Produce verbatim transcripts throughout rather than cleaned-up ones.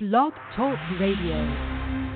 Blog Talk Radio.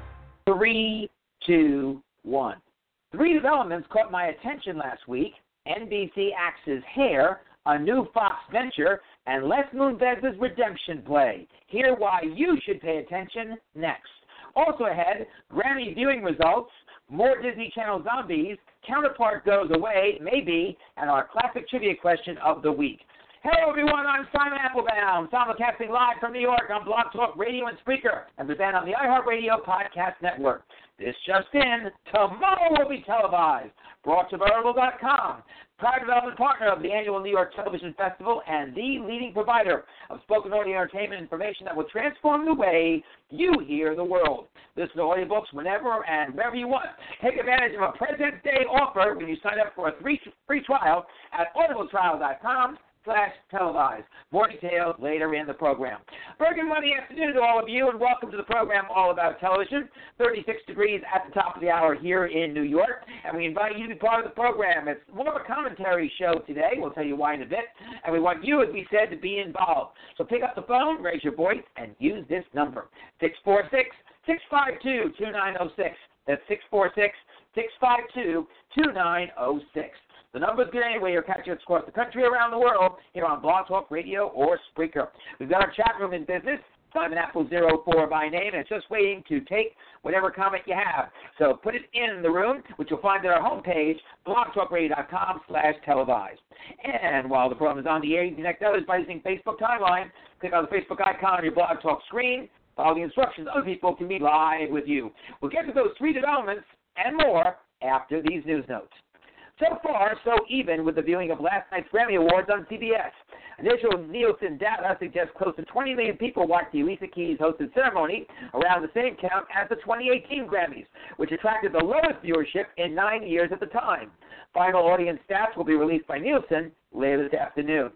Three, two, one. Three developments caught my attention last week. N B C axes Hair, a new Fox venture, and Les Moonves' redemption play. Hear why you should pay attention next. Also ahead, Grammy viewing results, more Disney Channel zombies, Counterpart goes away, maybe, and our classic trivia question of the week. Hello, everyone. I'm Simon Applebaum, simulcasting live from New York on Blog Talk Radio and Spreaker, and present on the iHeartRadio Podcast Network. This just in, tomorrow will be televised. Brought to Veritable dot com, proud development partner of the annual New York Television Festival and the leading provider of spoken audio entertainment information that will transform the way you hear the world. Listen to audiobooks whenever and wherever you want. Take advantage of a President's Day offer when you sign up for a free, free trial at audible trial dot com. slash televised. More details later in the program. Very good Monday afternoon to all of you, and welcome to the program All About Television. thirty-six degrees at the top of the hour here in New York, and we invite you to be part of the program. It's more of a commentary show today. We'll tell you why in a bit, and we want you, as we said, to be involved. So pick up the phone, raise your voice, and use this number, six four six, six five two, two nine zero six. That's six four six, six five two, two nine zero six. The number's good anyway. You're catching us across the country, around the world, here on Blog Talk Radio or Spreaker. We've got our chat room in business, Simon Apple zero four by name, and it's just waiting to take whatever comment you have. So put it in the room, which you'll find at our homepage, blog talk radio dot com slash televised. And while the program is on the air, you can connect others by using Facebook Timeline. Click on the Facebook icon on your Blog Talk screen. Follow the instructions. Other people can be live with you. We'll get to those three developments and more after these news notes. So far, so even with the viewing of last night's Grammy Awards on C B S. Initial Nielsen data suggests close to twenty million people watched the Alicia Keys hosted ceremony, around the same count as the twenty eighteen Grammys, which attracted the lowest viewership in nine years at the time. Final audience stats will be released by Nielsen later this afternoon.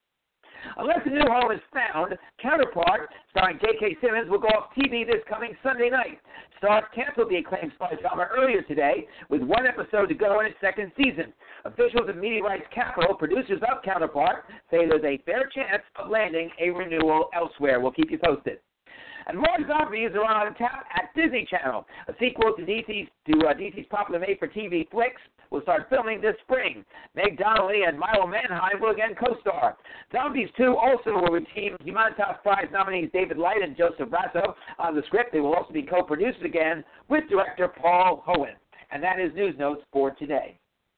Unless a new home is found, Counterpart, starring J K. Simmons, will go off T V this coming Sunday night. Starz canceled the acclaimed spy drama earlier today, with one episode to go in its second season. Officials at Media Rights Capital, producers of Counterpart, say there's a fair chance of landing a renewal elsewhere. We'll keep you posted. And more zombies are on tap at Disney Channel. A sequel to D C's, to, uh, D C's popular made-for-T V flicks will start filming this spring. Meg Donnelly and Milo Manheim will again co-star. Zombies two also will retain Humanitas Prize nominees David Light and Joseph Brasso on the script. They will also be co-produced again with director Paul Hohen. And that is News Notes for today.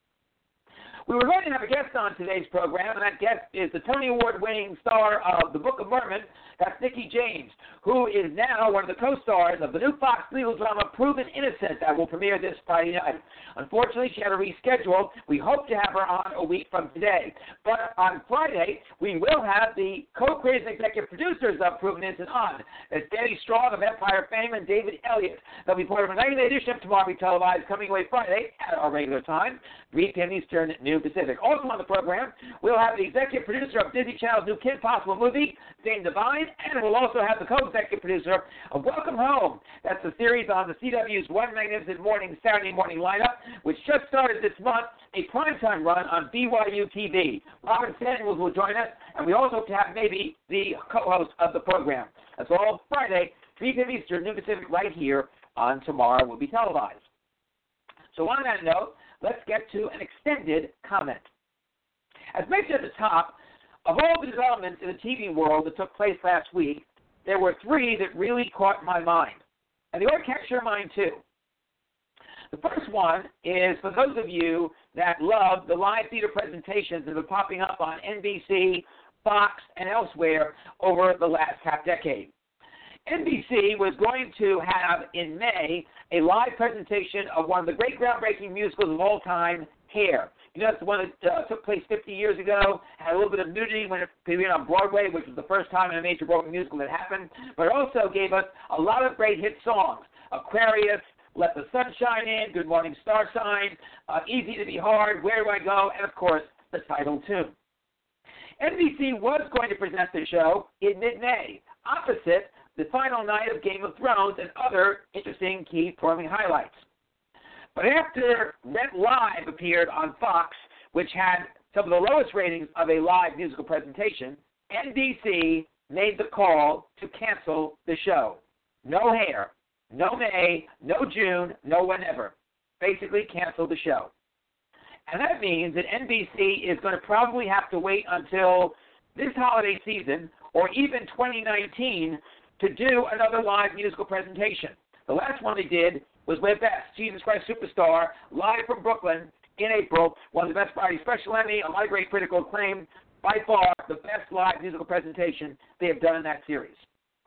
We were going to have a guest on today's program, and that guest is the Tony Award-winning star of The Book of Mormon. That's Nikki James, who is now one of the co-stars of the new Fox legal drama Proven Innocent that will premiere this Friday night. Unfortunately, she had to reschedule. We hope to have her on a week from today. But on Friday, we will have the co-creators and executive producers of Proven Innocent on. That's Danny Strong of Empire fame and David Elliott. They'll be part of a nightly edition of Tomorrow Be Televised coming away Friday at our regular time, three p.m. Eastern, noon Pacific. Also on the program, we'll have the executive producer of Disney Channel's new Kim Possible movie, Dane Devine, and we'll also have the co-executive producer of Welcome Home. That's a series on the C W's One Magnificent Morning Saturday morning lineup, which just started this month, a primetime run on B Y U T V. Robin Samuels will join us, and we also hope to have maybe the co-host of the program. That's all Friday, three p.m. Eastern, noon Pacific, right here on Tomorrow Will Be Televised. So on that note, let's get to an extended comment. As mentioned at the top, of all the developments in the T V world that took place last week, there were three that really caught my mind. And they ought to catch your mind too. The first one is for those of you that love the live theater presentations that are popping up on N B C, Fox, and elsewhere over the last half decade. N B C was going to have in May a live presentation of one of the great groundbreaking musicals of all time, Hair. You know, it's the one that uh, took place fifty years ago, had a little bit of nudity when it premiered on Broadway, which was the first time in a major Broadway musical that happened, but it also gave us a lot of great hit songs. Aquarius, Let the Sun Shine In, Good Morning Star Sign, uh, Easy to Be Hard, Where Do I Go, and of course, the title tune. N B C was going to present the show in mid-May, opposite the final night of Game of Thrones and other interesting key programming highlights. But after Rent Live appeared on Fox, which had some of the lowest ratings of a live musical presentation, N B C made the call to cancel the show. No Hair, no May, no June, no whenever. Basically cancel the show. And that means that N B C is going to probably have to wait until this holiday season or even twenty nineteen to do another live musical presentation. The last one they did was with Best, Jesus Christ Superstar, live from Brooklyn in April. Won the Best Variety Special Emmy, a lot of great critical acclaim. By far, the best live musical presentation they have done in that series.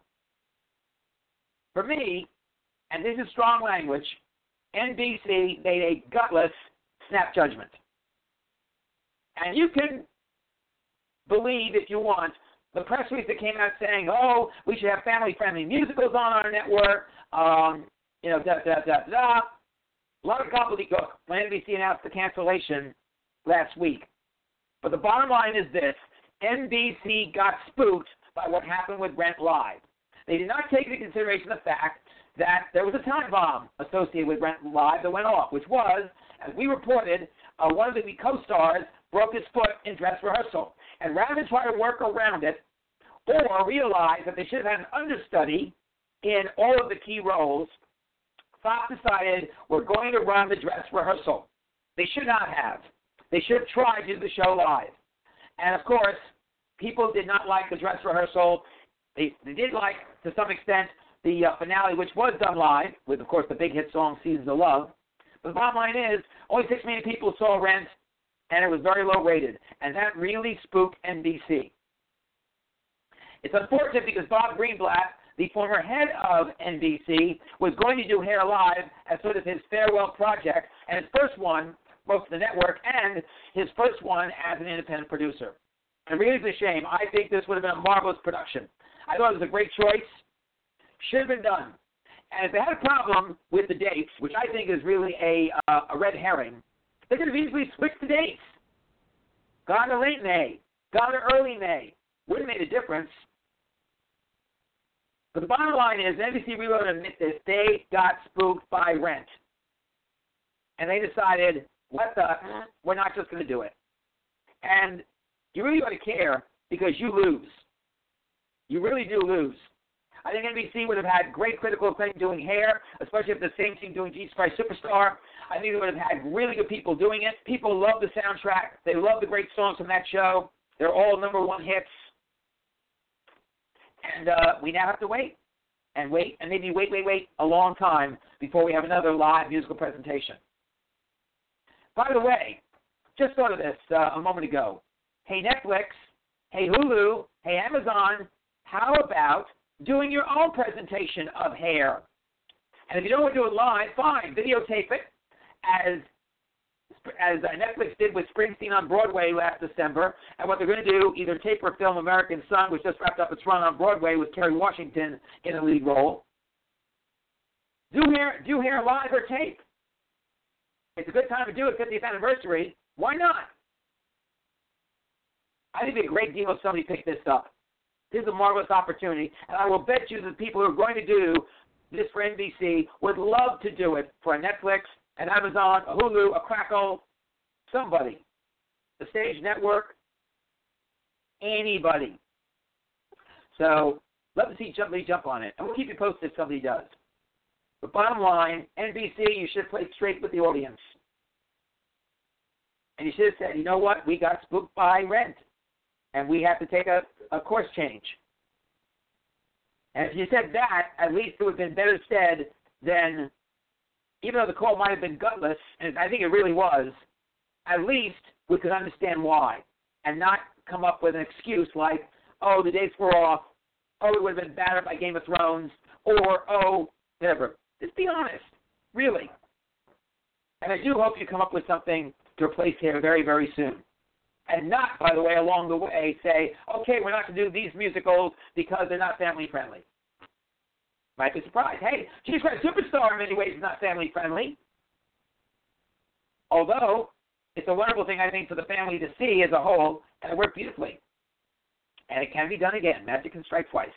For me, and this is strong language, N B C made a gutless snap judgment. And you can believe, if you want, the press release that came out saying, oh, we should have family-friendly musicals on our network, um, you know, da, da, da, da. A lot of gobbledygook when N B C announced the cancellation last week. But the bottom line is this. N B C got spooked by what happened with Rent Live. They did not take into consideration the fact that there was a time bomb associated with Rent Live that went off, which was, as we reported, uh, one of the co-stars broke his foot in dress rehearsal. And rather than try to work around it or realize that they should have had an understudy in all of the key roles, Fox decided we're going to run the dress rehearsal. They should not have. They should have tried to do the show live. And, of course, people did not like the dress rehearsal. They, they did like, to some extent, the uh, finale, which was done live, with, of course, the big hit song, Seasons of Love. But the bottom line is, only six million people saw Rent, and it was very low rated. And that really spooked N B C. It's unfortunate because Bob Greenblatt, the former head of N B C, was going to do Hair Live as sort of his farewell project, and his first one, both for the network and his first one as an independent producer. And really, it's a shame. I think this would have been a marvelous production. I thought it was a great choice. Should have been done. And if they had a problem with the dates, which I think is really a uh, a red herring, they could have easily switched the dates. Gone to late May. Gone to early May. Wouldn't have made a difference. But the bottom line is, N B C Reloaded admit this, they got spooked by Rent. And they decided, what the, we're not just going to do it. And you really ought to care because you lose. You really do lose. I think N B C would have had great critical acclaim doing Hair, especially if the same team doing Jesus Christ Superstar. I think they would have had really good people doing it. People love the soundtrack. They love the great songs from that show. They're all number one hits. And uh, we now have to wait and wait and maybe wait, wait, wait a long time before we have another live musical presentation. By the way, just thought of this uh, a moment ago. Hey, Netflix. Hey, Hulu. Hey, Amazon. How about doing your own presentation of Hair? And if you don't want to do it live, fine. Videotape it as as uh, Netflix did with Springsteen on Broadway last December. And what they're going to do, either tape or film American Son, which just wrapped up its run on Broadway with Kerry Washington in the lead role. Do Hair, do Hair live or tape. It's a good time to do it, fiftieth anniversary. Why not? I think it'd be a great deal if somebody picked this up. This is a marvelous opportunity, and I will bet you that people who are going to do this for N B C would love to do it for a Netflix, an Amazon, a Hulu, a Crackle, somebody. The Stage Network, anybody. So, love to see somebody jump on it, and we'll keep you posted if somebody does. But bottom line, N B C, you should have played straight with the audience. And you should have said, you know what, we got spooked by Rent, and we have to take a, a course change. And if you said that, at least it would have been better said than, even though the call might have been gutless, and I think it really was, at least we could understand why, and not come up with an excuse like, oh, the dates were off, oh, it would have been battered by Game of Thrones, or, oh, whatever. Just be honest, really. And I do hope you come up with something to replace Hair very, very soon. And not, by the way, along the way say, okay, we're not going to do these musicals because they're not family-friendly. Might be surprised. Hey, Jesus Christ Superstar in many ways is not family-friendly. Although, it's a wonderful thing, I think, for the family to see as a whole, and it worked beautifully. And it can be done again. Magic can strike twice.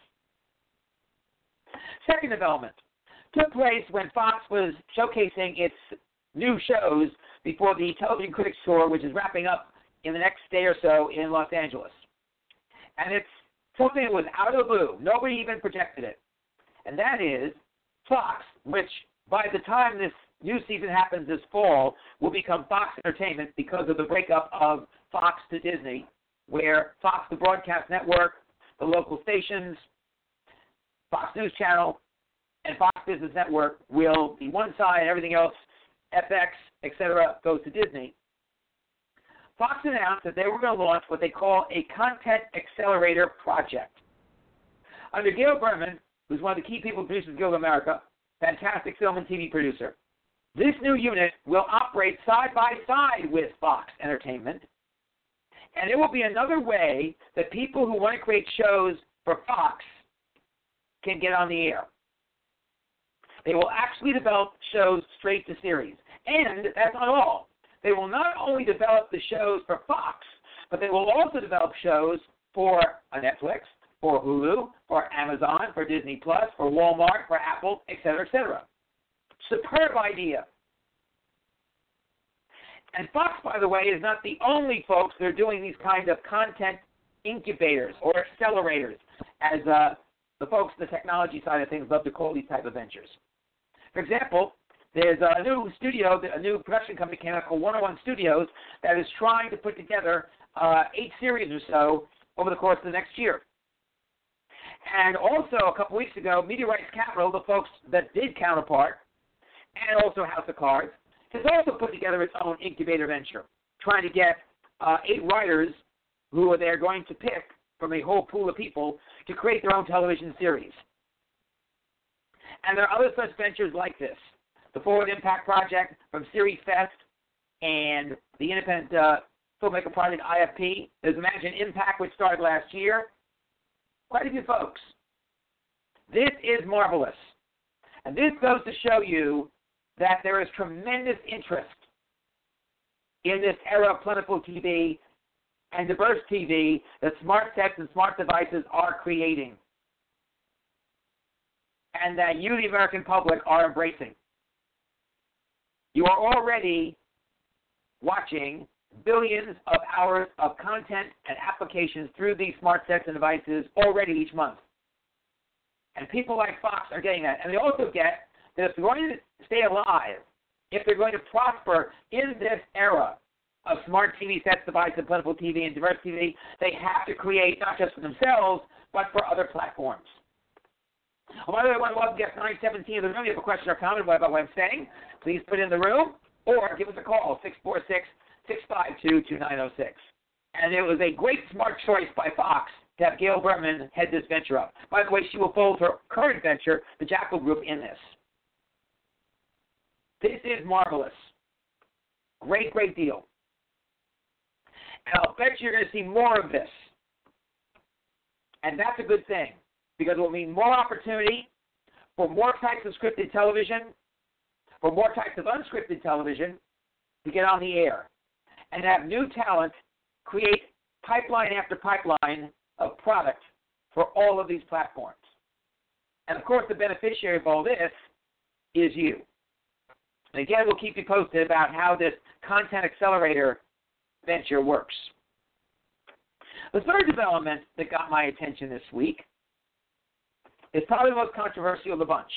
Second development took place when Fox was showcasing its new shows before the Television Critics Tour, which is wrapping up in the next day or so in Los Angeles. And it's something that was out of the blue. Nobody even projected it. And that is Fox, which by the time this new season happens this fall, will become Fox Entertainment because of the breakup of Fox to Disney, where Fox, the broadcast network, the local stations, Fox News Channel, and Fox Business Network will be one side, and everything else, F X, et cetera, goes to Disney. Fox announced that they were going to launch what they call a content accelerator project. Under Gail Berman, who's one of the key people who produces Guild of America, fantastic film and T V producer, this new unit will operate side by side with Fox Entertainment, and it will be another way that people who want to create shows for Fox can get on the air. They will actually develop shows straight to series. And that's not all. They will not only develop the shows for Fox, but they will also develop shows for a Netflix, for Hulu, for Amazon, for Disney Plus, for Walmart, for Apple, et cetera, et cetera. Superb idea. And Fox, by the way, is not the only folks that are doing these kinds of content incubators or accelerators, as uh, the folks in the technology side of things love to call these type of ventures. For example, there's a new studio, a new production company came out called one oh one Studios that is trying to put together uh, eight series or so over the course of the next year. And also, a couple weeks ago, Media Rights Capital, the folks that did Counterpart, and also House of Cards, has also put together its own incubator venture, trying to get uh, eight writers who they're going to pick from a whole pool of people to create their own television series. And there are other such ventures like this. The Forward Impact Project from Series Fest and the Independent uh, Filmmaker Project I F P. There's Imagine Impact, which started last year. Quite a few folks. This is marvelous. And this goes to show you that there is tremendous interest in this era of plentiful T V and diverse T V that smart sets and smart devices are creating, and that you, the American public, are embracing. You are already watching billions of hours of content and applications through these smart sets and devices already each month. And people like Fox are getting that. And they also get that if they're going to stay alive, if they're going to prosper in this era of smart T V sets, devices, plentiful T V, and diverse T V, they have to create not just for themselves, but for other platforms. Oh, by the way, I want to welcome guest nine seventeen of the room. If you have a question or comment about what I'm saying, please put it in the room or give us a call, six four six, six five two, two nine zero six. And it was a great smart choice by Fox to have Gail Berman head this venture up. By the way, she will fold her current venture, the Jackal Group, in this. This is marvelous. Great, great deal. And I'll bet you're going to see more of this. And that's a good thing, because it will mean more opportunity for more types of scripted television, for more types of unscripted television to get on the air and have new talent create pipeline after pipeline of product for all of these platforms. And, of course, the beneficiary of all this is you. And, again, we'll keep you posted about how this content accelerator venture works. The third development that got my attention this week is probably the most controversial of the bunch.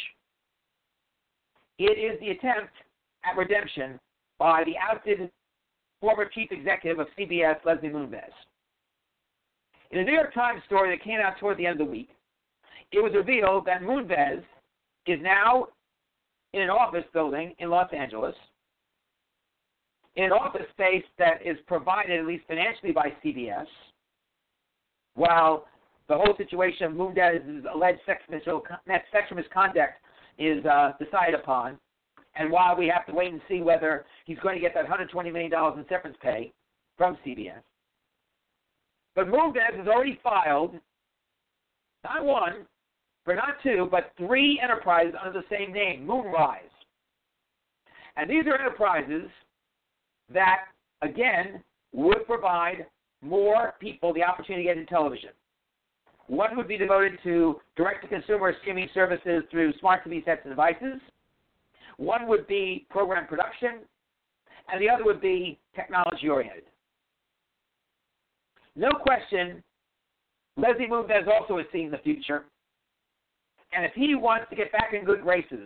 It is the attempt at redemption by the ousted former chief executive of C B S, Leslie Moonves. In a New York Times story that came out toward the end of the week, it was revealed that Moonves is now in an office building in Los Angeles, in an office space that is provided, at least financially, by C B S, while the whole situation of Moonves' alleged sex misconduct is uh, decided upon, and while we have to wait and see whether he's going to get that one hundred twenty million dollars in severance pay from C B S. But Moonves has already filed not one, but not two, but three enterprises under the same name, Moonrise. And these are enterprises that, again, would provide more people the opportunity to get into television. One would be devoted to direct-to-consumer streaming services through smart T V sets and devices. One would be program production, and the other would be technology-oriented. No question Leslie Moonves also is seeing the future. And if he wants to get back in good graces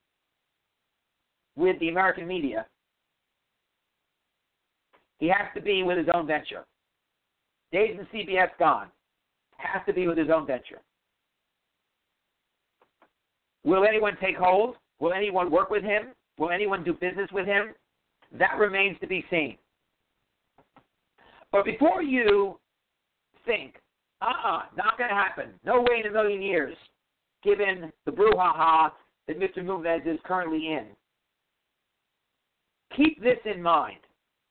with the American media, he has to be with his own venture. Days in C B S gone. Has to be with his own venture. Will anyone take hold? Will anyone work with him? Will anyone do business with him? That remains to be seen. But before you think, uh-uh, not going to happen, no way in a million years, given the brouhaha that Mister Moonves is currently in, keep this in mind.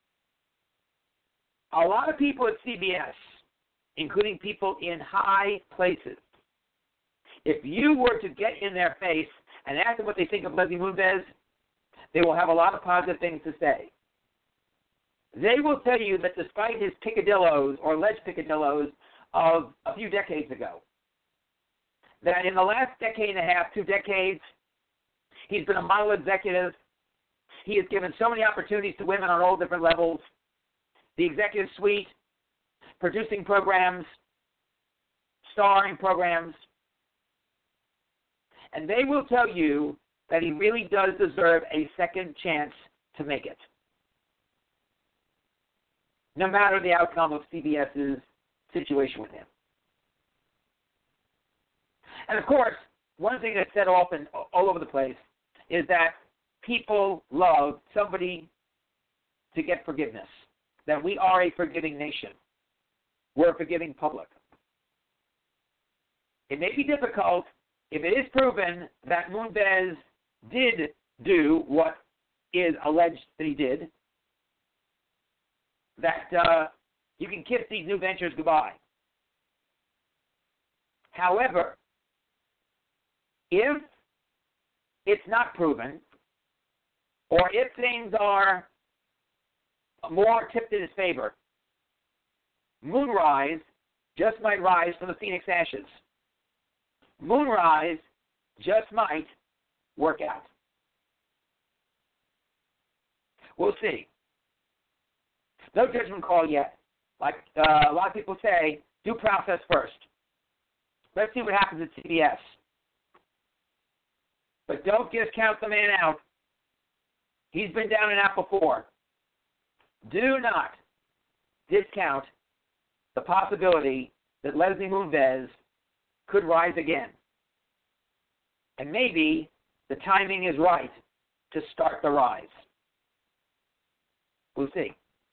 A lot of people at C B S, including people in high places, if you were to get in their face and ask them what they think of Leslie Moonves, they will have a lot of positive things to say. They will tell you that despite his picadillos or alleged picadillos of a few decades ago, that in the last decade and a half, two decades, he's been a model executive. He has given so many opportunities to women on all different levels. The executive suite, producing programs, starring programs. And they will tell you that he really does deserve a second chance to make it, no matter the outcome of CBS's situation with him. And, of course, one thing that's said often all over the place is that people love somebody to get forgiveness, that we are a forgiving nation. We're a forgiving public. It may be difficult if it is proven that Moonves did do what is alleged that he did, that uh, you can kiss these new ventures goodbye. However, if it's not proven, or if things are more tipped in his favor, Moonrise just might rise from the Phoenix ashes. Moonrise just might work out. We'll see. No judgment call yet. Like uh, a lot of people say, due process first. Let's see what happens at C B S. But don't discount the man out. He's been down and out before. Do not discount the possibility that Leslie Moonves could rise again. And maybe the timing is right to start the rise. We'll see.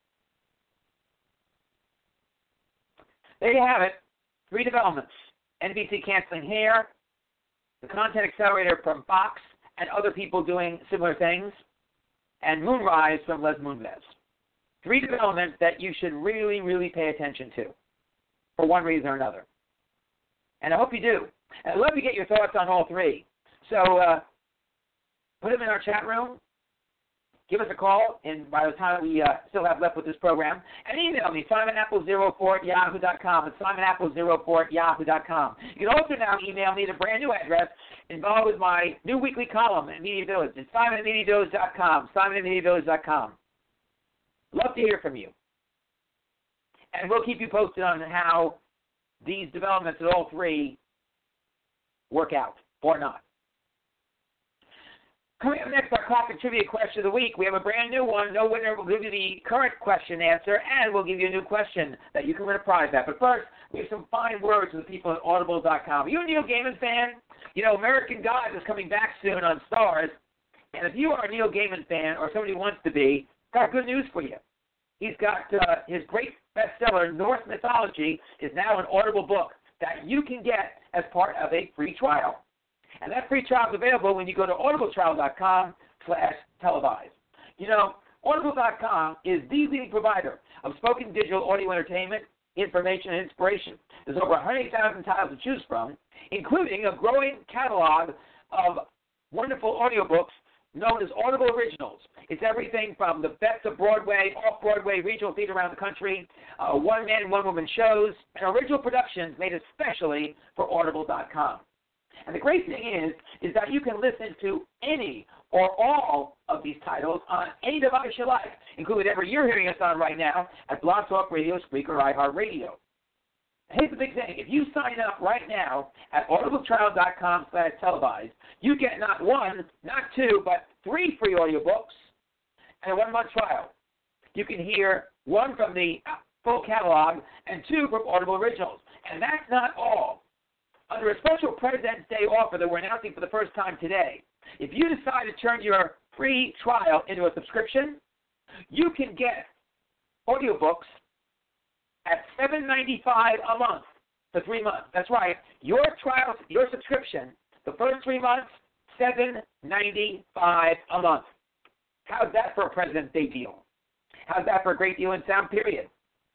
There you have it. Three developments. N B C canceling Hair, the Content Accelerator from Fox, and other people doing similar things, and Moonrise from Les Moonves. Three developments that you should really, really pay attention to for one reason or another. And I hope you do. And I'd love to get your thoughts on all three. So uh, put them in our chat room. Give us a call, and by the time we uh, still have left with this program, and email me, simon apple zero four at yahoo dot com. It's simon apple zero four at yahoo dot com. You can also now email me at a brand new address involved with my new weekly column at Media Village. It's simon at media village dot com, simon at media village dot com. Love to hear from you. And we'll keep you posted on how these developments at all three work out or not. Coming up next, our classic trivia question of the week. We have a brand new one. No winner will give you the current question answer, and we'll give you a new question that you can win a prize at. But first, we have some fine words from the people at audible dot com. Are you a Neil Gaiman fan? You know, American Gods is coming back soon on Starz. And if you are a Neil Gaiman fan or somebody who wants to be, got good news for you. He's got uh, his great bestseller, Norse Mythology, is now an Audible book that you can get as part of a free trial. And that free trial is available when you go to audible trial dot com slash televised. You know, audible dot com is the leading provider of spoken digital audio entertainment, information, and inspiration. There's over one hundred thousand titles to choose from, including a growing catalog of wonderful audiobooks known as Audible Originals. It's everything from the best of Broadway, off-Broadway, regional theater around the country, uh, one-man and one-woman shows, and original productions made especially for audible dot com. And the great thing is, is that you can listen to any or all of these titles on any device you like, including whatever you're hearing us on right now at Blog Talk Radio, Spreaker, iHeartRadio. Here's the big thing. If you sign up right now at audibletrial.com slash televised, you get not one, not two, but three free audiobooks and a one-month trial. You can hear one from the full catalog and two from Audible Originals. And that's not all. Under a special President's Day offer that we're announcing for the first time today, if you decide to turn your free trial into a subscription, you can get audiobooks at seven dollars and ninety-five cents a month for three months. That's right. Your trial, your subscription, the first three months, seven dollars and ninety-five cents a month. How's that for a President's Day deal? How's that for a great deal in sound, period?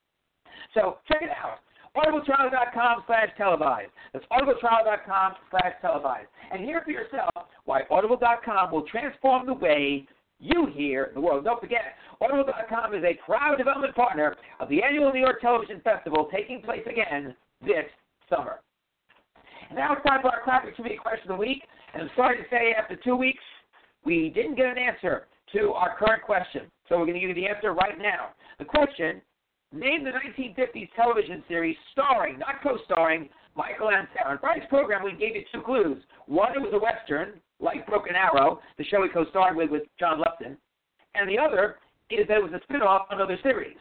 So check it out. audibletrial.com slash televised. That's audibletrial.com slash televised. And hear for yourself why audible dot com will transform the way you hear the world. Don't forget, audible dot com is a proud development partner of the annual New York Television Festival taking place again this summer. And now it's time for our classic trivia question of the week. And I'm sorry to say, after two weeks, we didn't get an answer to our current question. So we're going to give you the answer right now. The question: name the nineteen fifties television series starring, not co-starring, Michael Ansara. In Friday's program, we gave you two clues. One, it was a Western, like Broken Arrow, the show he co-starred with with John Lupton. And the other is that it was a spin-off of another series.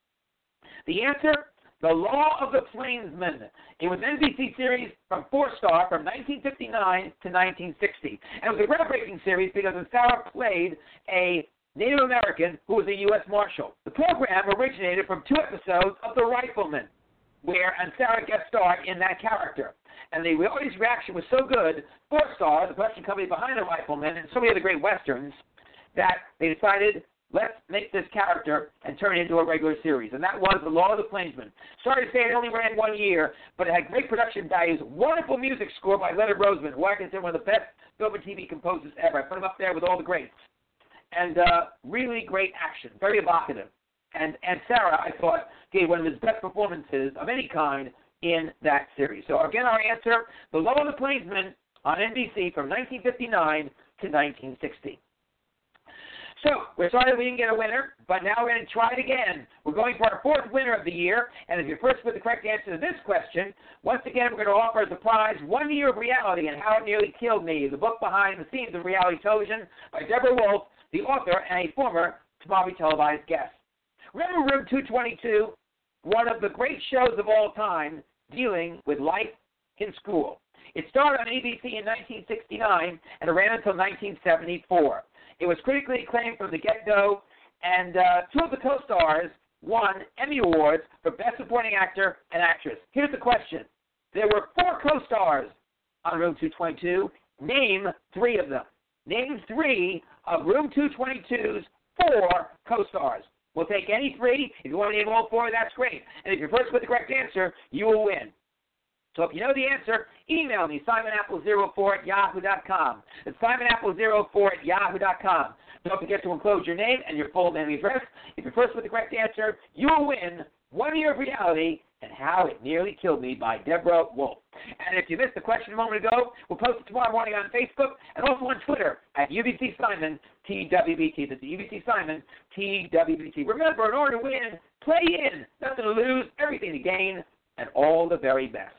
The answer, The Law of the Plainsman. It was an N B C series from Four Star from nineteen fifty-nine to nineteen sixty. And it was a groundbreaking series because Ansara played a Native American who was a U S Marshal. The program originated from two episodes of The Rifleman, where Ansara guest starred in that character. And the audience reaction was so good, Four Star, the production company behind The Rifleman, and so many other great westerns, that they decided, let's make this character and turn it into a regular series. And that was The Law of the Plainsman. Sorry to say it only ran one year, but it had great production values, wonderful music score by Leonard Roseman, who I consider one of the best film and T V composers ever. I put him up there with all the greats. And uh, really great action, very evocative. And, and Sarah, I thought, gave one of his best performances of any kind in that series. So again, our answer, The Law of the Plainsman on N B C from nineteen fifty-nine to nineteen sixty. So we're sorry that we didn't get a winner, but now we're going to try it again. We're going for our fourth winner of the year, and if you're first with the correct answer to this question, once again we're going to offer as a prize One Year of Reality and How It Nearly Killed Me, the book behind the scenes of reality television by Deborah Wolf, the author and a former Tomorrow Televised guest. Remember Room two twenty-two, one of the great shows of all time dealing with life in school. It started on A B C in nineteen sixty-nine and it ran until nineteen seventy-four. It was critically acclaimed from the get-go, and uh, two of the co-stars won Emmy Awards for Best Supporting Actor and Actress. Here's the question. There were four co-stars on Room two twenty-two. Name three of them. Name three of Room two twenty-two's four co-stars. We'll take any three. If you want to name all four, that's great. And if you're first with the correct answer, you will win. So if you know the answer, email me, simon apple zero four at yahoo dot com. It's simon apple zero four at yahoo dot com. Don't forget to enclose your name and your full name and address. If you're first with the correct answer, you will win One Year of Reality and How It Nearly Killed Me by Deborah Wolf. And if you missed the question a moment ago, we'll post it tomorrow morning on Facebook and also on Twitter at U B C Simon T W B T. That's U B C Simon T W B T. Remember, in order to win, play in. Nothing to lose, everything to gain, and all the very best.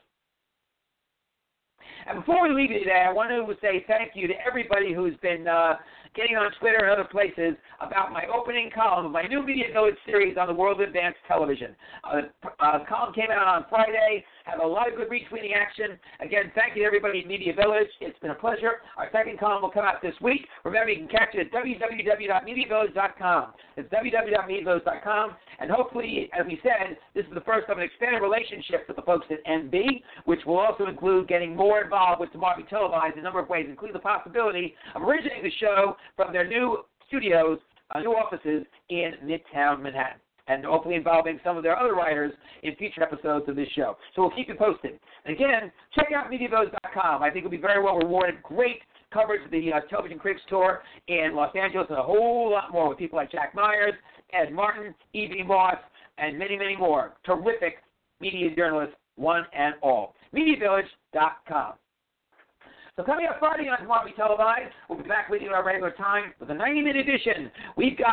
And before we leave you today, I want to say thank you to everybody who's been uh, getting on Twitter and other places about my opening column of my new Media Village series on the world of advanced television. Uh, uh, the column came out on Friday, had a lot of good retweeting action. Again, thank you to everybody at Media Village. It's been a pleasure. Our second column will come out this week. Remember, you can catch it at w w w dot media village dot com. It's w w w dot media village dot com. And hopefully, as we said, this is the first of an expanded relationship with the folks at N B, which will also include getting more involved with Tomorrow Televised in a number of ways, including the possibility of originating the show from their new studios, uh, new offices in Midtown Manhattan, and hopefully involving some of their other writers in future episodes of this show. So we'll keep you posted. And again, check out media village dot com. I think you'll be very well rewarded. Great coverage of the uh, Television Critics Tour in Los Angeles and a whole lot more with people like Jack Myers, Ed Martin, Evie Moss, and many, many more. Terrific media journalists, one and all. media village dot com. So coming up Friday on Tomorrow Televised, we'll be back with you at our regular time with a ninety-minute edition. We've got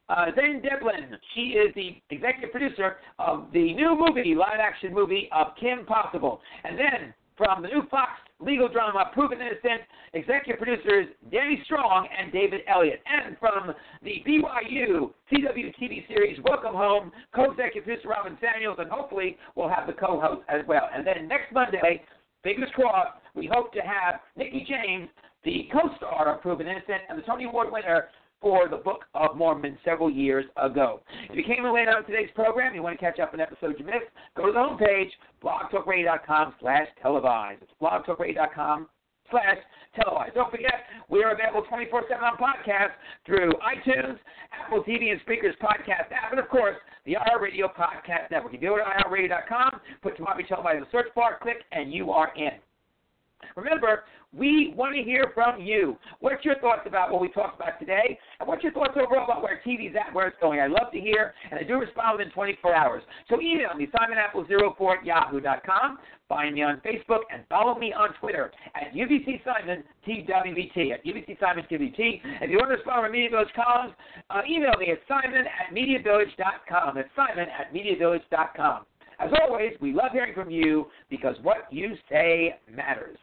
Uh, Zane Devlin, she is the executive producer of the new movie, live-action movie of Kim Possible. And then from the new Fox legal drama, Proven Innocent, executive producers Danny Strong and David Elliott. And from the B Y U C W T V series Welcome Home, co-executive producer Robin Samuels, and hopefully we'll have the co-host as well. And then next Monday, fingers crossed, we hope to have Nikki James, the co-star of Proven Innocent and the Tony Award winner for the Book of Mormon several years ago. If you came in late on today's program, you want to catch up on episodes you missed, go to the homepage, blogtalkradio.com slash televised. It's blogtalkradio.com slash televised. Don't forget, we are available twenty-four seven on podcast through iTunes, Apple T V and Speakers podcast app, and of course, the iHeartRadio podcast network. If you go to i heart radio dot com, put Tamari Televised in the search bar, click, and you are in. Remember, we want to hear from you. What's your thoughts about what we talked about today? And what's your thoughts overall about where T V's at, where it's going? I love to hear, and I do respond within twenty-four hours. So email me, simon apple zero four at yahoo dot com. Find me on Facebook and follow me on Twitter at U B C Simon T W B T, at U B C Simon T W B T. If you want to respond to Media Village columns, uh, email me at simon at media village dot com. That's simon at media village dot com. As always, we love hearing from you because what you say matters.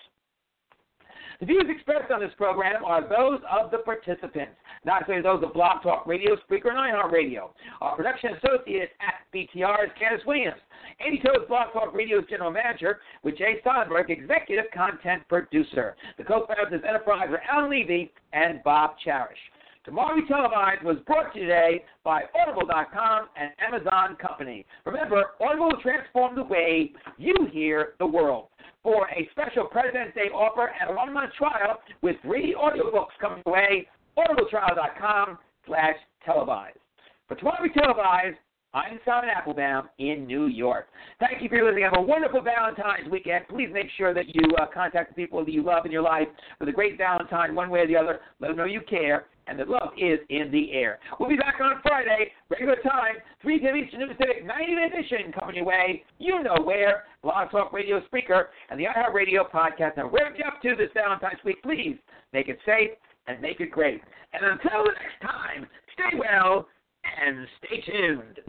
The views expressed on this program are those of the participants, not necessarily those of Blog Talk Radio, Spreaker, and iHeartRadio. Our production associate at B T R is Candace Williams. Andy Toe is Blog Talk Radio's general manager, with Jay Steinberg, executive content producer. The co-founders of Enterprise are Alan Levy and Bob Cherish. Tomorrow Televised was brought to you today by Audible dot com and Amazon Company. Remember, Audible will transform the way you hear the world. For a special President's Day offer and a one-month trial with three audiobooks coming away, audible trial dot com slash televised. For Tomorrow Televised, I'm Simon Applebaum in New York. Thank you for listening. Have a wonderful Valentine's weekend. Please make sure that you uh, contact the people that you love in your life with a great Valentine one way or the other. Let them know you care and that love is in the air. We'll be back on Friday, regular time, three p.m. Eastern, New Pacific, ninety-minute edition coming your way. You know where. Blog Talk Radio Speaker and the iHeartRadio podcast. Now, wherever you're up to this Valentine's week, please make it safe and make it great. And until the next time, stay well and stay tuned.